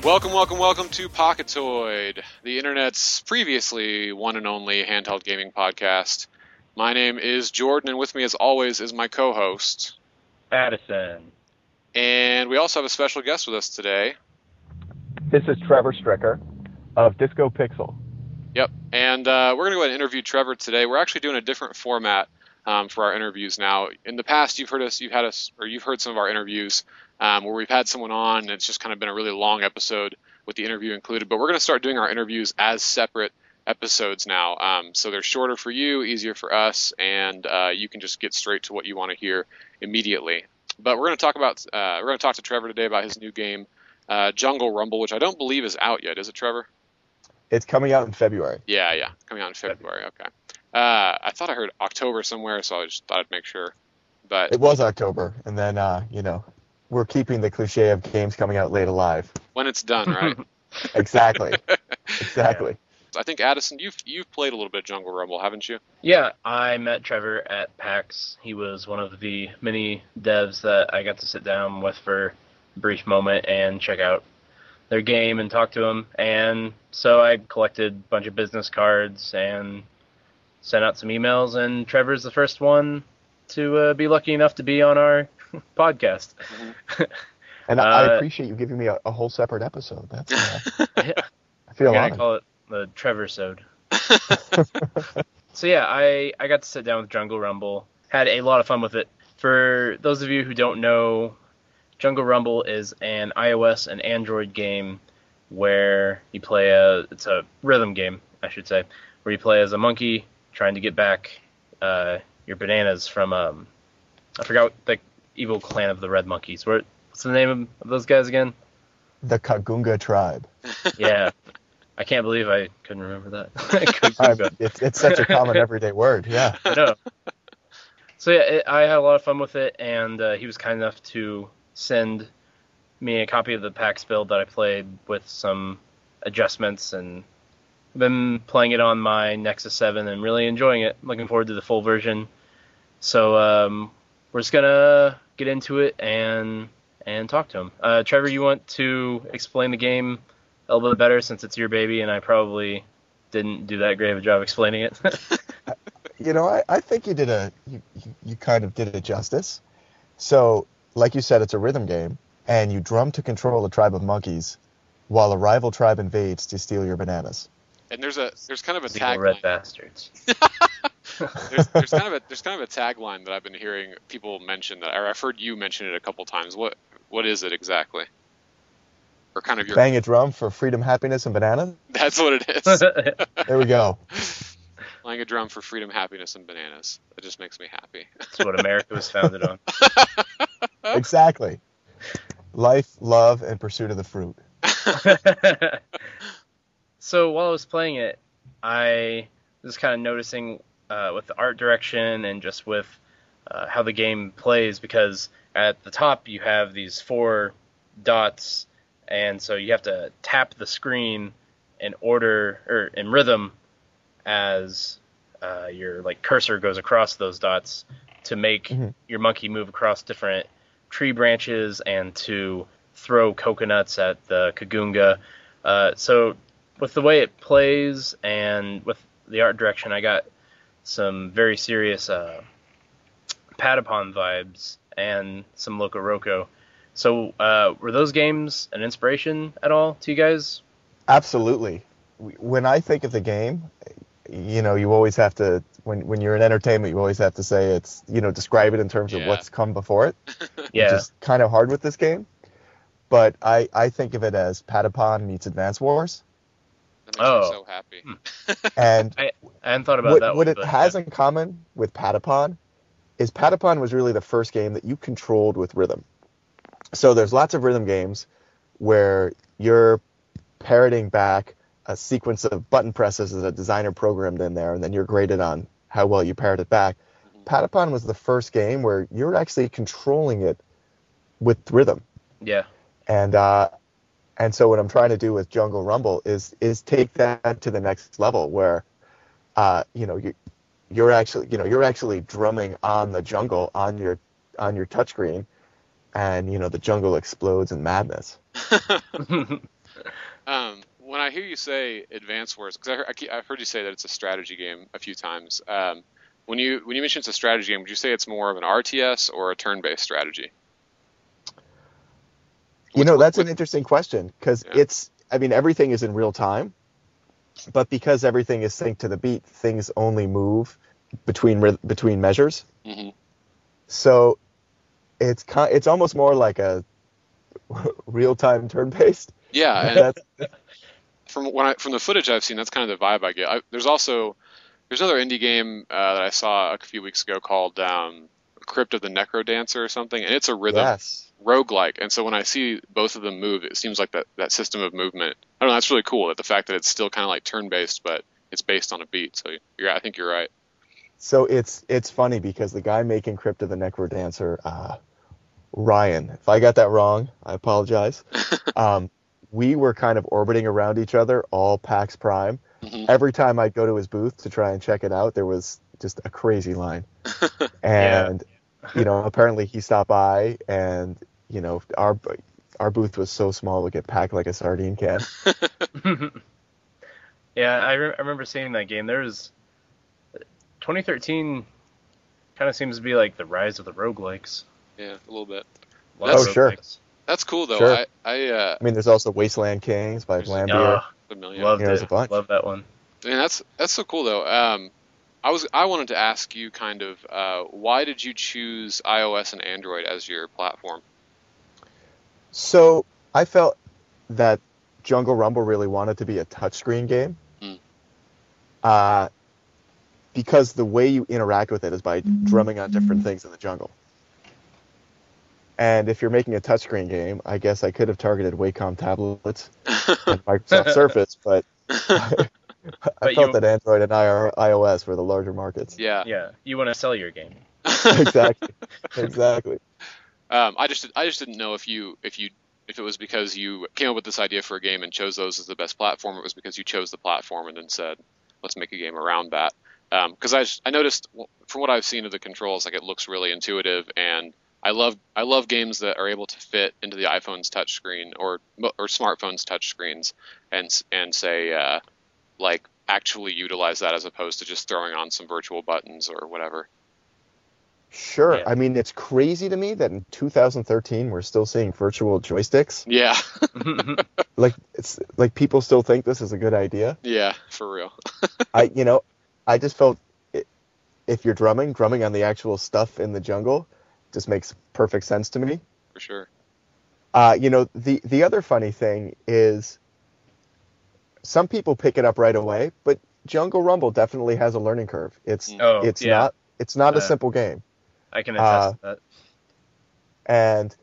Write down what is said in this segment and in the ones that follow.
Welcome to Pocketoid, the internet's previously one and only handheld gaming podcast. My name is Jordan, and with me as always is my co-host, Addison. And we also have a special guest with us today. This is Trevor Stricker of Disco Pixel. Yep, and we're going to go ahead and interview Trevor today. We're actually doing a different format for our interviews now. In the past, you've heard some of our interviews where we've had someone on, and it's just kind of been a really long episode with the interview included. But we're going to start doing our interviews as separate episodes now. So they're shorter for you, easier for us, and you can just get straight to what you want to hear immediately. But we're going to talk to Trevor today about his new game, Jungle Rumble, which I don't believe is out yet. Is it, Trevor? It's coming out in February. Yeah, coming out in February. Okay. I thought I heard October somewhere, so I just thought I'd make sure. But it was October, and then we're keeping the cliche of games coming out late alive. When it's done, right? Exactly. Yeah. I think, Addison, you've played a little bit of Jungle Rumble, haven't you? Yeah, I met Trevor at PAX. He was one of the many devs that I got to sit down with for a brief moment and check out their game and talk to them. And so I collected a bunch of business cards and sent out some emails, and Trevor's the first one to be lucky enough to be on our podcast. Mm-hmm. And I appreciate you giving me a whole separate episode. That's I feel honored. I call it the Trevor-sode. So yeah, I got to sit down with Jungle Rumble. Had a lot of fun with it. For those of you who don't know, Jungle Rumble is an iOS and Android game where you play it's a rhythm game, I should say, where you play as a monkey trying to get back your bananas from, I forgot the evil clan of the Red Monkeys. What's the name of those guys again? The Kagunga tribe. Yeah. I can't believe I couldn't remember that. It's such a common everyday word, yeah. I know. So yeah, I had a lot of fun with it, and he was kind enough to send me a copy of the PAX build that I played with some adjustments, and I've been playing it on my Nexus 7 and really enjoying it. Looking forward to the full version. So we're just gonna get into it and talk to him. Trevor, you want to explain the game a little bit better since it's your baby, and I probably didn't do that great of a job explaining it. I think you kind of did it justice. So, like you said, it's a rhythm game, and you drum to control a tribe of monkeys while a rival tribe invades to steal your bananas. And there's kind of a tagline. Red bastards. there's kind of a tagline that I've been hearing people mention or I've heard you mention it a couple times. What is it exactly? Or kind of your bang a drum for freedom, happiness, and bananas? That's what it is. There we go. Playing a drum for freedom, happiness, and bananas. It just makes me happy. That's what America was founded on. Exactly. Life, love, and pursuit of the fruit. So while I was playing it, I was kind of noticing with the art direction and just with how the game plays, because at the top you have these 4 dots, and so you have to tap the screen in order or in rhythm as your cursor goes across those dots to make your monkey move across different tree branches and to throw coconuts at the Kagunga. So with the way it plays and with the art direction, I got some very serious Patapon vibes and some Loco Roco. So were those games an inspiration at all to you guys? Absolutely. When I think of the game, you always have to, when you're in entertainment, you always have to say it's, describe it in terms of what's come before it. Yeah. Which is kind of hard with this game. But I think of it as Patapon meets Advance Wars. That makes me so happy. And I hadn't thought about that. What it has in common with Patapon is Patapon was really the first game that you controlled with rhythm. So there's lots of rhythm games where you're parroting back a sequence of button presses that a designer programmed in there, and then you're graded on how well you parrot it back. Patapon was the first game where you're actually controlling it with rhythm. Yeah. And so what I'm trying to do with Jungle Rumble is take that to the next level where, you're actually drumming on the jungle on your touchscreen, and the jungle explodes in madness. When I hear you say Advance Wars, because I've heard you say that it's a strategy game a few times. When you mention it's a strategy game, would you say it's more of an RTS or a turn-based strategy? That's an interesting question because Yeah. everything is in real time, but because everything is synced to the beat, things only move between measures. Hmm. So it's almost more like a real-time turn-based. Yeah, and That's from the footage I've seen, that's kind of the vibe I get. There's another indie game that I saw a few weeks ago called Crypt of the Necro Dancer or something, and it's a rhythm yes. roguelike. And so when I see both of them move, it seems like that system of movement. I don't know. That's really cool. That the fact that it's still kind of like turn-based, but it's based on a beat. So I think you're right. So it's funny because the guy making Crypt of the Necrodancer, Ryan, if I got that wrong, I apologize. We were kind of orbiting around each other all PAX Prime. Hmm. Every time I'd go to his booth to try and check it out, there was just a crazy line. Yeah. And apparently he stopped by, and our booth was so small it would get packed like a sardine can. Yeah, I remember seeing that game. 2013 kind of seems to be like the rise of the roguelikes. Yeah, a little bit. A lot of That's sure. roguelikes. that's cool though. Sure. I I mean, there's also Wasteland Kings by There's- Vlambeer. familiar. Loved There's a it. bunch. Love that one. And that's so cool though. I wanted to ask you kind of why did you choose iOS and Android as your platform? So I felt that Jungle Rumble really wanted to be a touchscreen game. Mm. Because the way you interact with it is by drumming on different things in the jungle. And if you're making a touchscreen game, I guess I could have targeted Wacom tablets and Microsoft Surface, but I felt that Android and iOS were the larger markets. Yeah. Yeah, you want to sell your game. Exactly. I just didn't know if it was because you came up with this idea for a game and chose those as the best platform, or it was because you chose the platform and then said, let's make a game around that. Because I noticed from what I've seen of the controls, like it looks really intuitive, and I love games that are able to fit into the iPhone's touchscreen or smartphone's touchscreens and say like actually utilize that as opposed to just throwing on some virtual buttons or whatever. Sure. Yeah. I mean, it's crazy to me that in 2013 we're still seeing virtual joysticks. Yeah. It's like people still think this is a good idea. Yeah, for real. I just felt if you're drumming on the actual stuff in the jungle just makes perfect sense to me. For sure. The other funny thing is some people pick it up right away, but Jungle Rumble definitely has a learning curve. It's yeah. not a simple game. I can attest to that. And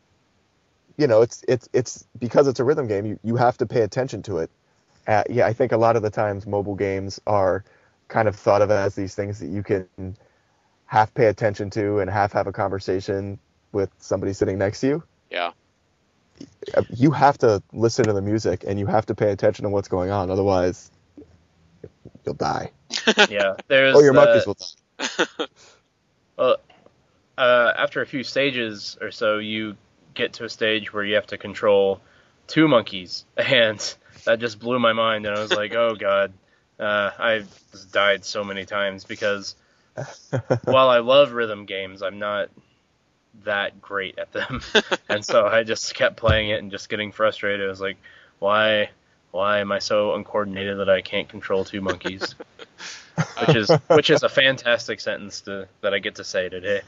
it's because it's a rhythm game, you have to pay attention to it. I think a lot of the times mobile games are kind of thought of as these things that you can half pay attention to and half have a conversation with somebody sitting next to you. Yeah. You have to listen to the music and you have to pay attention to what's going on, otherwise you'll die. Yeah, there's. Or your monkeys will die. Well, after a few stages or so, you get to a stage where you have to control two monkeys, and that just blew my mind. And I was like, oh god, I just died so many times because while I love rhythm games, I'm not that great at them, and so I just kept playing it and just getting frustrated. I was like, why am I so uncoordinated that I can't control two monkeys? Which is a fantastic sentence that I get to say today.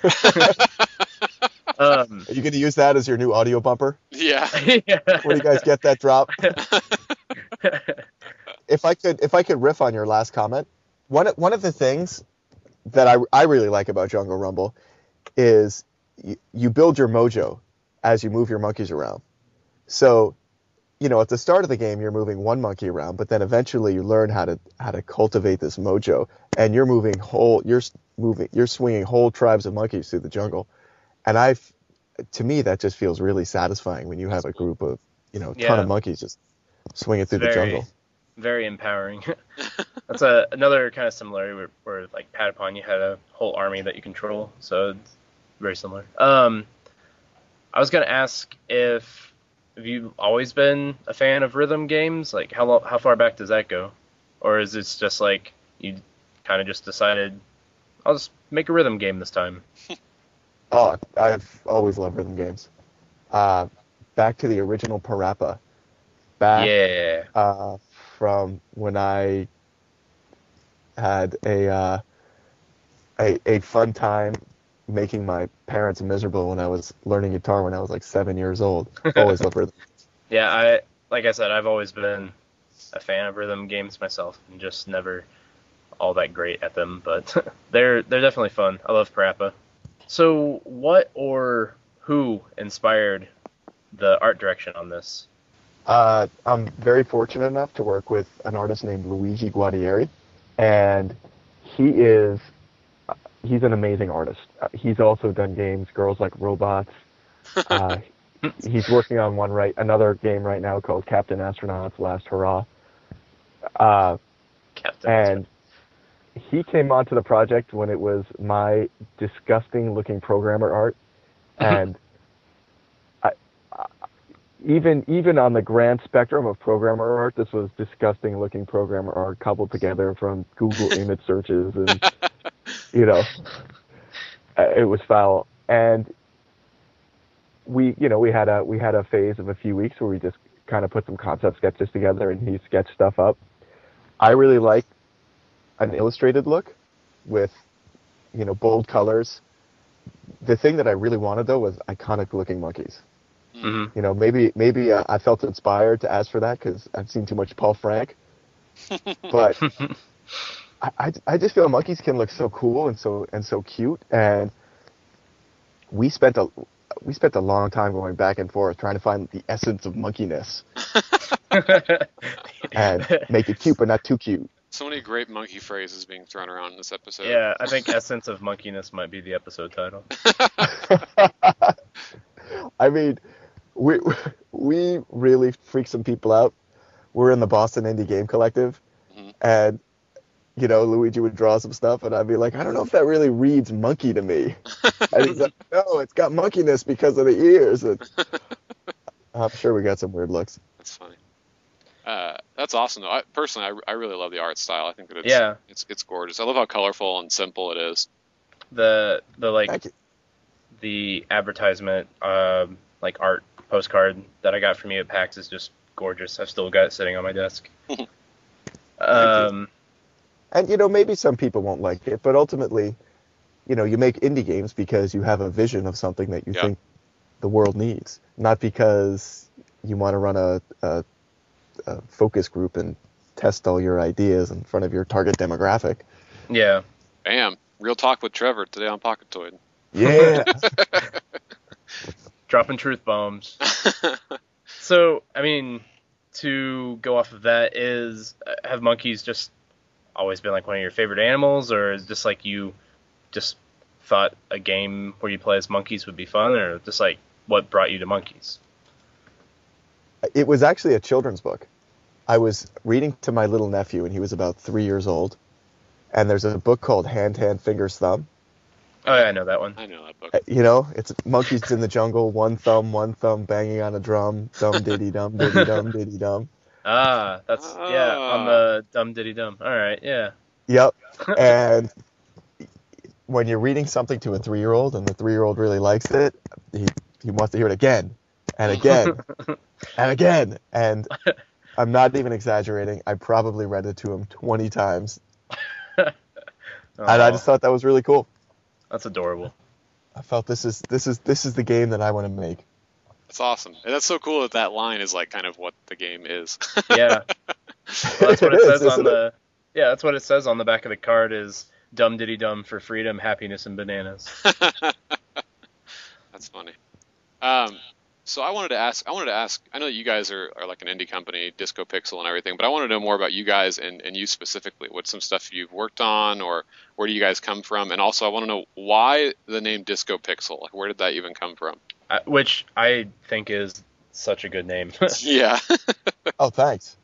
Are you going to use that as your new audio bumper? Yeah. When you guys get that drop? If I could riff on your last comment, one of the things that I really like about Jungle Rumble is you build your mojo as you move your monkeys around. So, at the start of the game, you're moving one monkey around, but then eventually you learn how to cultivate this mojo, and you're swinging whole tribes of monkeys through the jungle. And to me, that just feels really satisfying when you have a group of, ton of monkeys just swinging through the jungle. Very empowering. That's another kind of similarity where like Patapon, you had a whole army that you control, so it's very similar. I was going to ask if have you always been a fan of rhythm games? Like how far back does that go? Or is this just like you kind of just decided I'll just make a rhythm game this time? Oh, I've always loved rhythm games. Uh, Back to the original Parappa. Back Yeah. uh, from when I had a fun time making my parents miserable when I was learning guitar when I was like 7 years old. Always loved rhythm. Yeah, like I said, I've always been a fan of rhythm games myself, and just never all that great at them, but they're definitely fun. I love Parappa. So, what or who inspired the art direction on this? I'm very fortunate enough to work with an artist named Luigi Guadieri, and he is he's an amazing artist. He's also done games, Girls Like Robots. Uh, he's working on another game right now called Captain Astronaut's Last Hurrah. Uh, Captain. and he came onto the project when it was my disgusting looking programmer art, and I, even on the grand spectrum of programmer art, this was disgusting looking programmer art cobbled together from Google image searches, and it was foul. And we had a phase of a few weeks where we just kind of put some concept sketches together, and he sketched stuff up. I really like an illustrated look with bold colors. The thing that I really wanted though was iconic looking monkeys. Mm-hmm. Maybe I felt inspired to ask for that because I've seen too much Paul Frank, but I just feel monkeys can look so cool and so cute, and we spent a long time going back and forth trying to find the essence of monkeyness and make it cute but not too cute. So many great monkey phrases being thrown around in this episode. Yeah, I think Essence of Monkeyness might be the episode title. I mean, we really freak some people out. We're in the Boston Indie Game Collective, and Luigi would draw some stuff, and I'd be like, I don't know if that really reads monkey to me. And he's like, no, it's got monkeyness because of the ears. And I'm sure we got some weird looks. That's funny. That's awesome, though. I really love the art style. I think that it's gorgeous. I love how colorful and simple it is. The advertisement like art postcard that I got from you at PAX is just gorgeous. I've still got it sitting on my desk. And maybe some people won't like it, but ultimately, you make indie games because you have a vision of something that you think the world needs, not because you want to run a focus group and test all your ideas in front of your target demographic. Yeah. Bam. Real talk with Trevor today on Pocketoid. Yeah. Dropping truth bombs. So, I mean, to go off of that, have monkeys just always been like one of your favorite animals, or is just like you just thought a game where you play as monkeys would be fun, or just like what brought you to monkeys? It was actually a children's book. I was reading to my little nephew, and he was about 3 years old. And there's a book called Hand, Hand, Fingers, Thumb. Oh, yeah, I know that one. I know that book. It's monkeys in the jungle, one thumb banging on a drum, dum diddy dum diddy dum diddy dum. Ah, that's on the dum diddy dum. All right, yeah. Yep. And when you're reading something to a 3-year-old and the 3-year-old really likes it, he wants to hear it again and again and again. And I'm not even exaggerating. I probably read it to him 20 times. And I just thought that was really cool. That's adorable. I felt this is the game that I want to make. That's awesome. And that's so cool that line is like kind of what the game is. Yeah. Well, that's what it says on the. Yeah, that's what it says on the back of the card is dum diddy dum for freedom, happiness, and bananas. That's funny. So I wanted to ask, I know that you guys are like an indie company, Disco Pixel and everything, but I want to know more about you guys and you specifically. What's some stuff you've worked on, or where do you guys come from? And also I want to know why the name Disco Pixel. Like, where did that even come from? Which I think is such a good name. Yeah. Oh, thanks.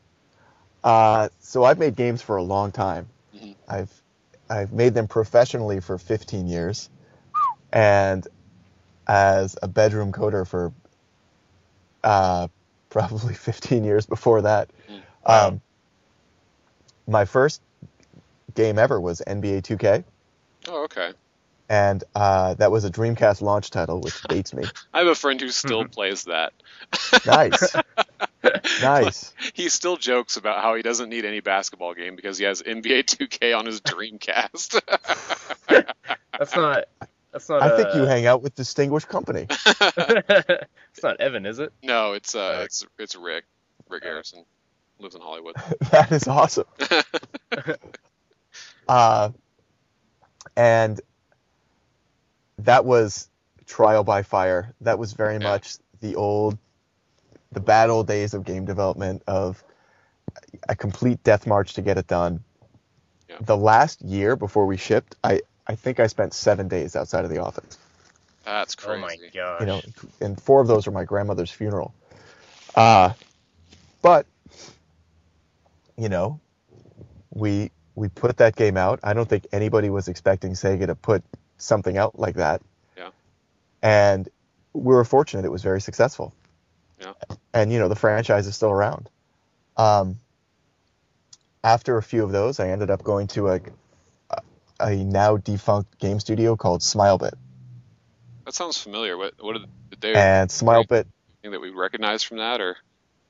So I've made games for a long time. Mm-hmm. I've made them professionally for 15 years, and as a bedroom coder for probably 15 years before that. Wow. My first game ever was NBA 2K, Oh, okay. and that was a Dreamcast launch title, which dates me. I have a friend who still plays that. Nice. Nice. He still jokes about how he doesn't need any basketball game because he has NBA 2K on his Dreamcast. That's not. I think you hang out with distinguished company. It's not Evan, is it? No, it's Rick. Rick Harrison lives in Hollywood. That is awesome. And that was trial by fire. That was very much the bad old days of game development, of a complete death march to get it done. Yeah. The last year before we shipped, I think I spent 7 days outside of the office. That's crazy. Oh my gosh. You know, and 4 of those were my grandmother's funeral. But you know, we put that game out. I don't think anybody was expecting Sega to put something out like that. Yeah. And we were fortunate; it was very successful. Yeah. And you know, the franchise is still around. After a few of those, I ended up going to a now defunct game studio called Smilebit. That sounds familiar. What did they? And Smilebit. Anything that we recognize from that, or?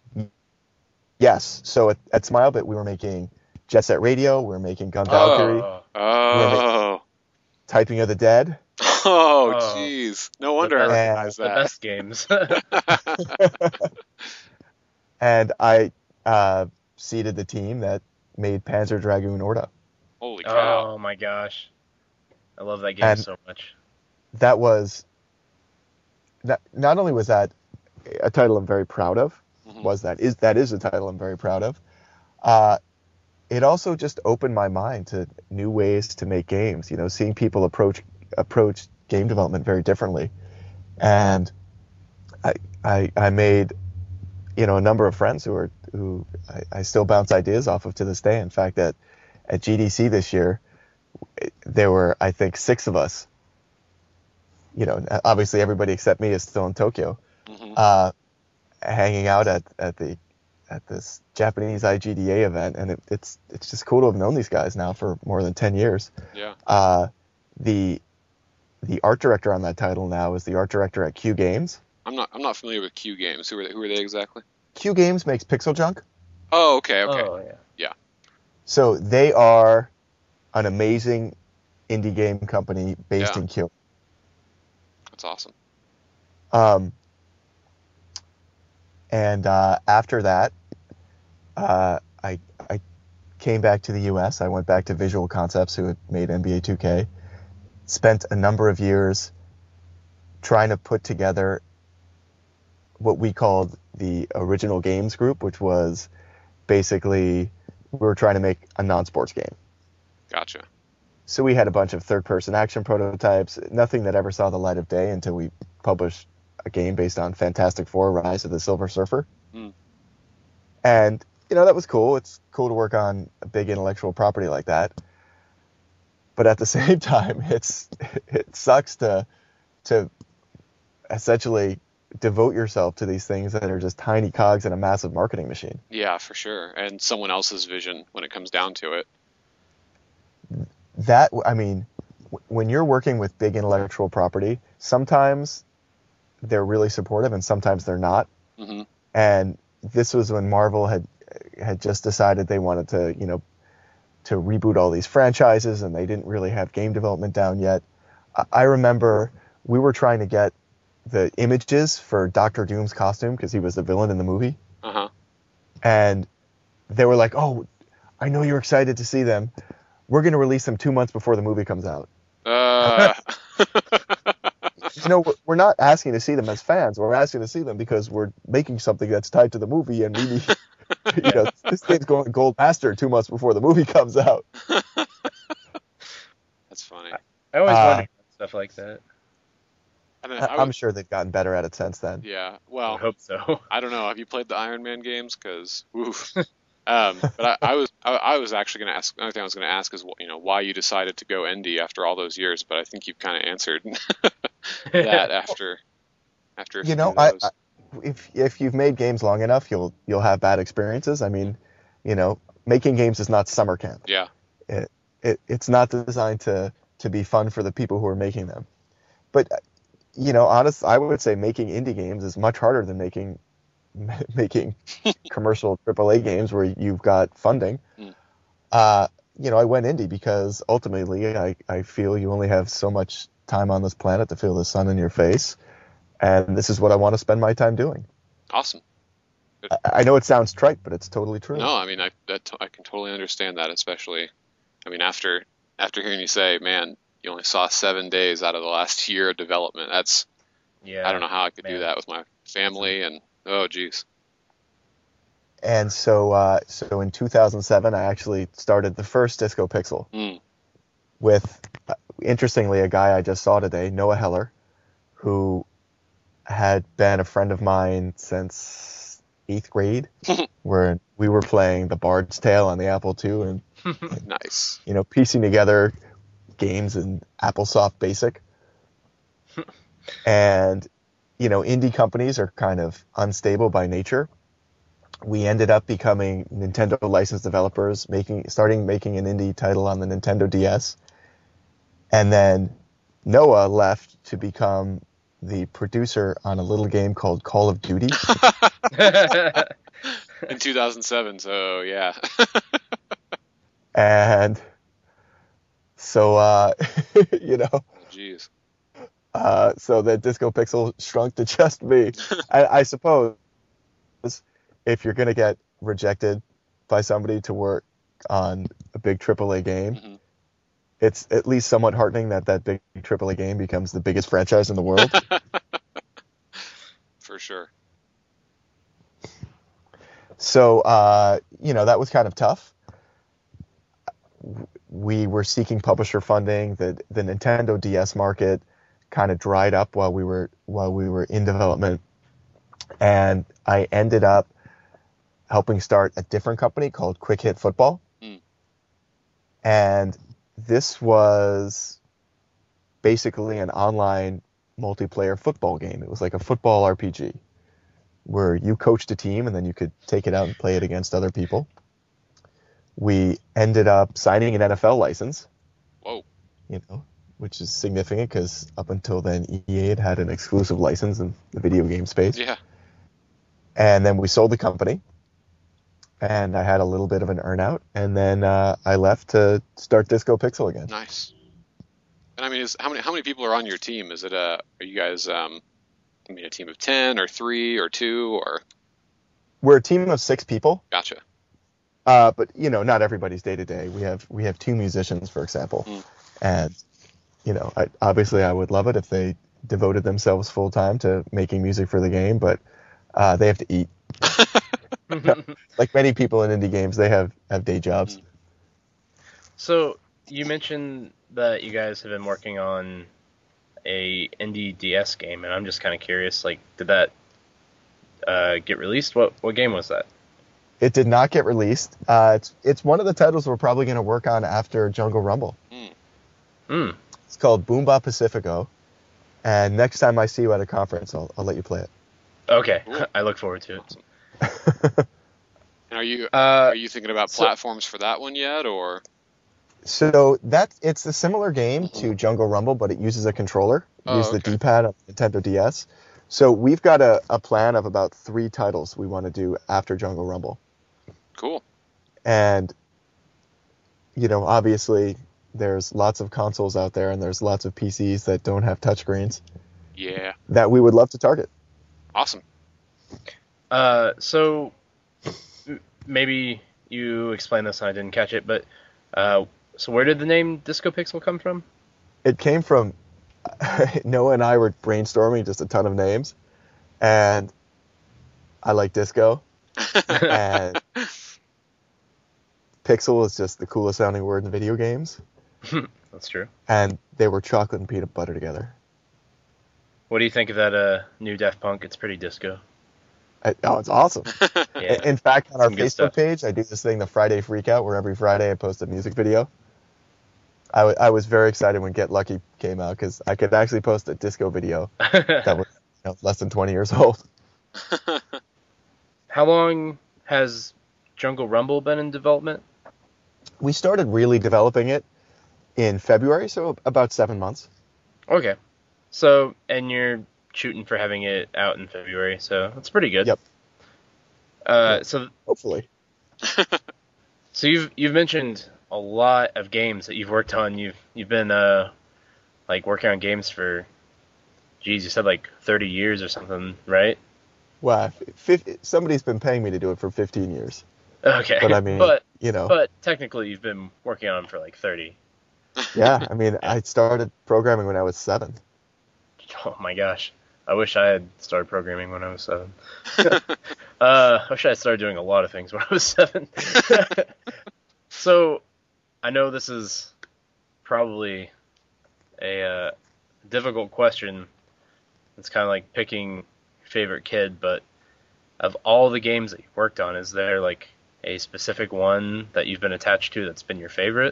Yes. So at Smilebit, we were making Jet Set Radio. We were making Gun Valkyrie. Oh. Typing of the Dead. Oh, jeez. No wonder I recognize The that. best games. And I seeded the team that made Panzer Dragoon Orta. Holy cow. Oh my gosh. I love that game so much. That was not only was that a title I'm very proud of, that is a title I'm very proud of. It also just opened my mind to new ways to make games. You know, seeing people approach game development very differently, and I made, you know, a number of friends who I still bounce ideas off of to this day. In fact, at GDC this year, there were, I think, 6 of us. You know, obviously everybody except me is still in Tokyo, hanging out at this Japanese IGDA event, and it's just cool to have known these guys now for more than 10 years. Yeah. The art director on that title now is the art director at Q Games. I'm not familiar with Q Games. Who are they exactly? Q Games makes Pixel Junk. Oh, okay. Oh, yeah. Yeah. So they are an amazing indie game company based in Q. That's awesome. And after that, I came back to the U.S. I went back to Visual Concepts, who had made NBA 2K. Spent a number of years trying to put together what we called the Original Games Group, which was basically we were trying to make a non-sports game. Gotcha. So we had a bunch of third-person action prototypes, nothing that ever saw the light of day until we published a game based on Fantastic Four: Rise of the Silver Surfer. And, you know, that was cool. It's cool to work on a big intellectual property like that. But at the same time, it sucks to essentially devote yourself to these things that are just tiny cogs in a massive marketing machine. Yeah, for sure. And someone else's vision when it comes down to it. That, I mean, when you're working with big intellectual property, sometimes they're really supportive and sometimes they're not. And this was when Marvel had just decided they wanted to, you know, to reboot all these franchises, and they didn't really have game development down yet. I remember we were trying to get the images for Doctor Doom's costume because he was the villain in the movie. And they were like, "Oh, I know you're excited to see them. We're going to release them 2 months before the movie comes out." You know, we're not asking to see them as fans. We're asking to see them because we're making something that's tied to the movie, and we need, you know, this thing's going gold master 2 months before the movie comes out. That's funny. I always wondered about stuff like that. I'm sure they've gotten better at it since then. Yeah. Well, I hope so. I don't know. Have you played the Iron Man games? Because, but I was actually going to ask. Another thing I was going to ask is, you know, why you decided to go indie after all those years. But I think you've kind of answered that after. You know, if you've made games long enough, you'll have bad experiences. I mean, making games is not summer camp. Yeah. It's not designed to be fun for the people who are making them. But honest, I would say making indie games is much harder than making commercial AAA games where you've got funding. Mm. I went indie because ultimately I feel you only have so much time on this planet to feel the sun in your face, and this is what I want to spend my time doing. Awesome. I know it sounds trite, but it's totally true. No, I mean, I can totally understand that, especially, I mean, after hearing you say, man, you only saw 7 days out of the last year of development. I don't know how I could do that with my family, and oh, geez. And so in 2007, I actually started the first Disco Pixel with, interestingly, a guy I just saw today, Noah Heller, who had been a friend of mine since 8th grade, where we were playing The Bard's Tale on the Apple II and Nice. Piecing together games in AppleSoft Basic. And, indie companies are kind of unstable by nature. We ended up becoming Nintendo licensed developers, starting making an indie title on the Nintendo DS. And then Noah left to become the producer on a little game called Call of Duty. In 2007, so yeah. And so, Jeez. So that Disco Pixel shrunk to just me. I suppose if you're going to get rejected by somebody to work on a big AAA game, it's at least somewhat heartening that big AAA game becomes the biggest franchise in the world. For sure. So, that was kind of tough. We were seeking publisher funding. The Nintendo DS market kind of dried up while we were in development, and I ended up helping start a different company called Quick Hit Football. And this was basically an online multiplayer football game. It was like a football RPG where you coached a team and then you could take it out and play it against other people. We ended up signing an NFL license. Whoa. Which is significant because up until then EA had an exclusive license in the video game space. Yeah. And then we sold the company. And I had a little bit of an earnout, and then I left to start Disco Pixel again. Nice. And I mean, how many people are on your team? Is it are you guys a team of 10 or 3 or 2 or? We're a team of 6 people. Gotcha. But not everybody's day to day. We have 2 musicians, for example, and obviously I would love it if they devoted themselves full time to making music for the game, but they have to eat. Like many people in indie games, they have day jobs. So you mentioned that you guys have been working on a indie DS game, and I'm just kind of curious, like, did that get released? What game was that? It did not get released. It's one of the titles we're probably going to work on after Jungle Rumble. It's called Boomba Pacifico, and next time I see you at a conference, I'll let you play it. Okay, I look forward to it. And are you thinking about platforms for that one yet, or? So it's a similar game to Jungle Rumble, but it uses a controller. Use the D-pad on Nintendo DS. So we've got a plan of about 3 titles we want to do after Jungle Rumble. Cool. And obviously there's lots of consoles out there, and there's lots of PCs that don't have touchscreens. Yeah. That we would love to target. Awesome. So maybe you explained this and I didn't catch it, but so where did the name Disco Pixel come from? It came from Noah and I were brainstorming just a ton of names, and I like disco, and pixel is just the coolest sounding word in video games. That's true. And they were chocolate and peanut butter together. What do you think of that new Daft Punk? It's pretty disco. It's awesome. Yeah. In fact, on our Facebook stuff. page, I do this thing, the Friday Freakout, where every Friday I post a music video. I was very excited when Get Lucky came out because I could actually post a disco video that was less than 20 years old. How long has Jungle Rumble been in development? We started really developing it in February, so about 7 months. Okay. So, and you're shooting for having it out in February, so that's pretty good. Yep. So Hopefully. So you've mentioned a lot of games that you've worked on. You've been like working on games for, geez, you said like 30 years or something, right? Well, somebody's been paying me to do it for 15 years. Okay. But I mean, but technically you've been working on them for like 30. Yeah, I mean, I started programming when I was 7. Oh my gosh. I wish I had started programming when I was 7. I wish I had started doing a lot of things when I was 7. So, I know this is probably a difficult question. It's kind of like picking your favorite kid, but of all the games that you've worked on, is there like a specific one that you've been attached to that's been your favorite?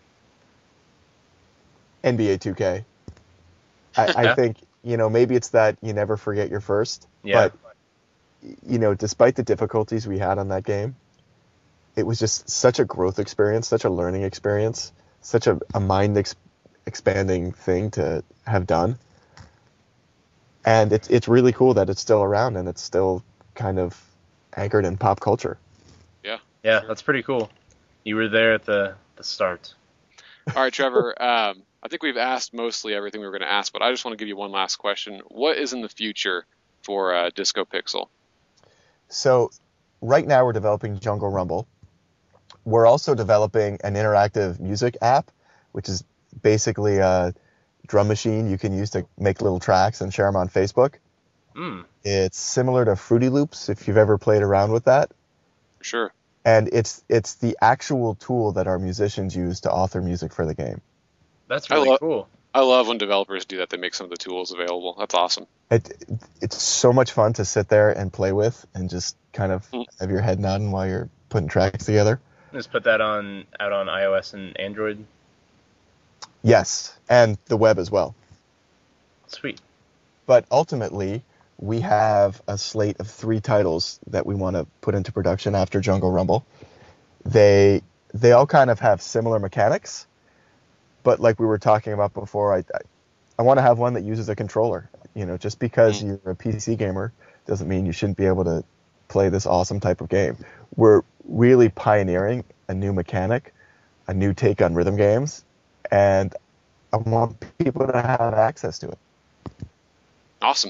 NBA 2K. I think, maybe it's that you never forget your first. Yeah. But, despite the difficulties we had on that game, it was just such a growth experience, such a learning experience, such a mind-expanding thing to have done. And it's really cool that it's still around and it's still kind of anchored in pop culture. Yeah, that's pretty cool. You were there at the start. All right, Trevor. I think we've asked mostly everything we were going to ask, but I just want to give you one last question. What is in the future for Disco Pixel? So right now we're developing Jungle Rumble. We're also developing an interactive music app, which is basically a drum machine you can use to make little tracks and share them on Facebook. It's similar to Fruity Loops, if you've ever played around with that. Sure. And it's the actual tool that our musicians use to author music for the game. That's really cool. I love when developers do that. They make some of the tools available. That's awesome. It's so much fun to sit there and play with and just kind of have your head nodding while you're putting tracks together. Just put that out on iOS and Android? Yes, and the web as well. Sweet. But ultimately, we have a slate of 3 titles that we want to put into production after Jungle Rumble. They all kind of have similar mechanics, but like we were talking about before, I want to have one that uses a controller. Just because you're a PC gamer doesn't mean you shouldn't be able to play this awesome type of game. We're really pioneering a new mechanic, a new take on rhythm games, and I want people to have access to it. Awesome.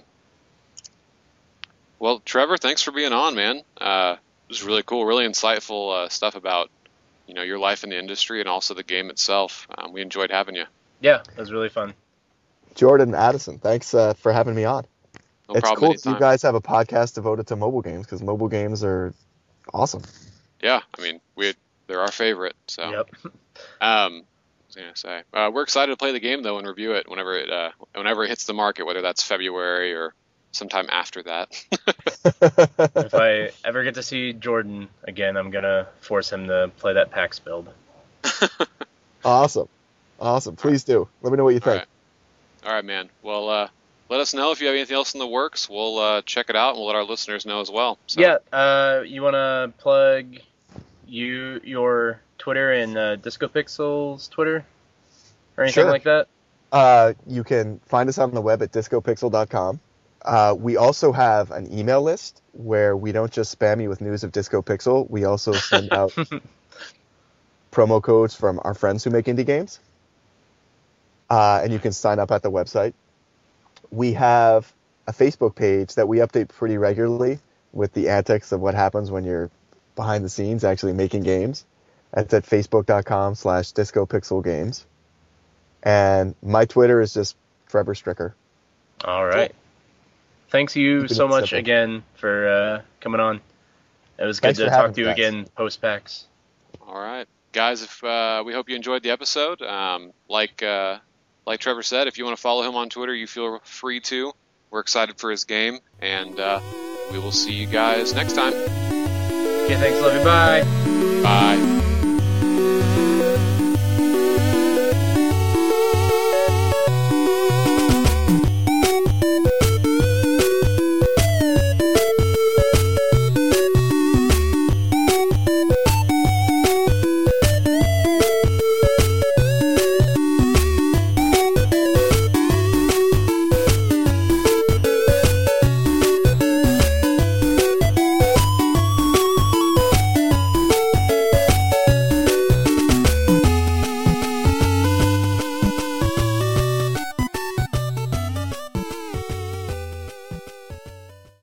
Well, Trevor, thanks for being on, man. It was really cool, really insightful stuff about your life in the industry and also the game itself. We enjoyed having you. Yeah, it was really fun. Jordan, Addison, thanks for having me on. No it's problem. Cool anytime. You guys have a podcast devoted to mobile games because mobile games are awesome. Yeah, I mean, they're our favorite. So, Yep. I was gonna say we're excited to play the game though and review it whenever it hits the market, whether that's February or sometime after that. If I ever get to see Jordan again, I'm gonna force him to play that PAX build. Awesome. Please do. Let me know what you think. All right, man. Well, let us know if you have anything else in the works. We'll check it out and we'll let our listeners know as well. So. Yeah. You wanna plug your Twitter and Disco Pixel's Twitter or anything Sure. like that? You can find us on the web at discopixel.com. We also have an email list where we don't just spam you with news of Disco Pixel. We also send out promo codes from our friends who make indie games. And you can sign up at the website. We have a Facebook page that we update pretty regularly with the antics of what happens when you're behind the scenes actually making games. That's at facebook.com/discopixelgames. And my Twitter is just Trevor Stricker. All right. Cool. Thanks you Keeping so it much simple. again for coming on. It was good Thanks to for talk having to you us. again post-PAX. All right, guys. If we hope you enjoyed the episode. Like Trevor said, if you want to follow him on Twitter, you feel free to. We're excited for his game, and we will see you guys next time. Okay, thanks, love you, bye. Bye.